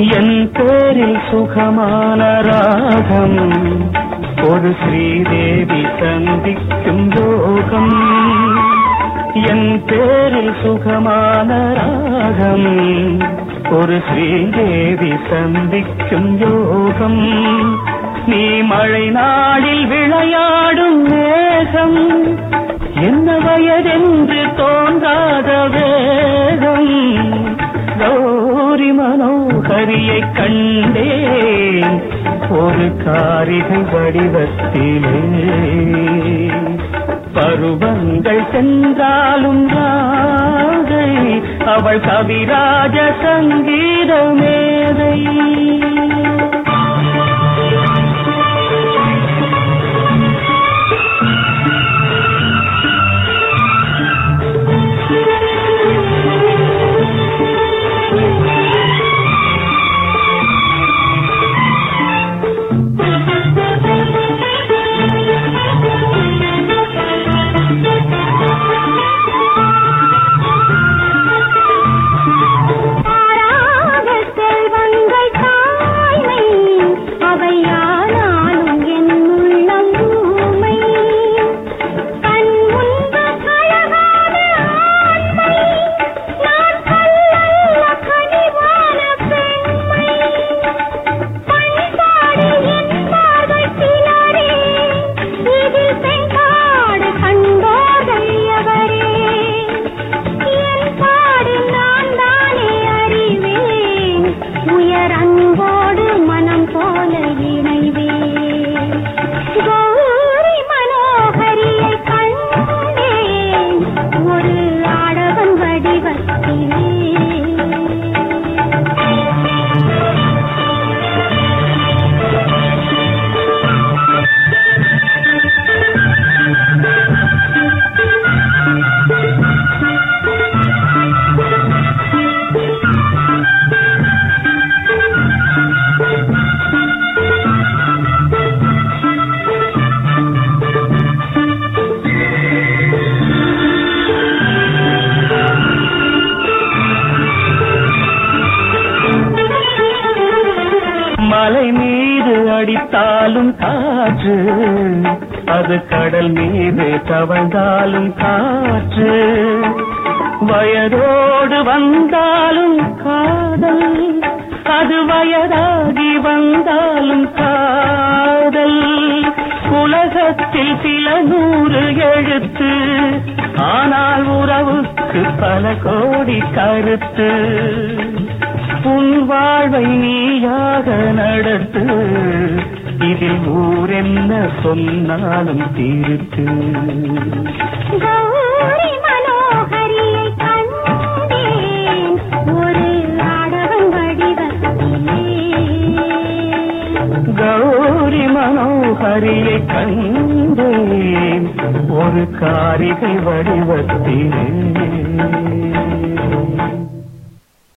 என் பேரில் சுகமான ராகம் ஒரு ஸ்ரீதேவி சந்திக்கும் யோகம். என் பேரில் சுகமான ராகம் ஒரு ஸ்ரீதேவி சந்திக்கும் யோகம். நீ மழை நாளில் விளையாடும் மேகம் என்ன வயதென்று தோன்றாத வேகம். கௌரி மனோகரியை கண்டேன் ஒரு காரிகை வடிவத்திலே. பருவங்கள் சென்றாலும் ராதை அவள் கவிராஜ சங்கீத மேதை. மலை மீது அடித்தாலும் காற்று, அது கடல் மீது தவழ்ந்தாலும் காற்று. வயதோடு வந்தாலும் காதல், அது வயதாகி வந்தாலும் காதல். உலகத்தில் சில 100 எழுத்து, ஆனால் உறவுக்கு பல கோடி கருத்து. உன் வாழ்வை நீயாக நடத்து, இதில் ஊரென்ன சொன்னாலும் தீர்த்து. கௌரி மனோகரியை கண்டேன் ஒரு ஆடவன் வடிவத்திலே. கௌரி மனோகரியை கண்டேன் ஒரு காரிகை வடிவத்திலே.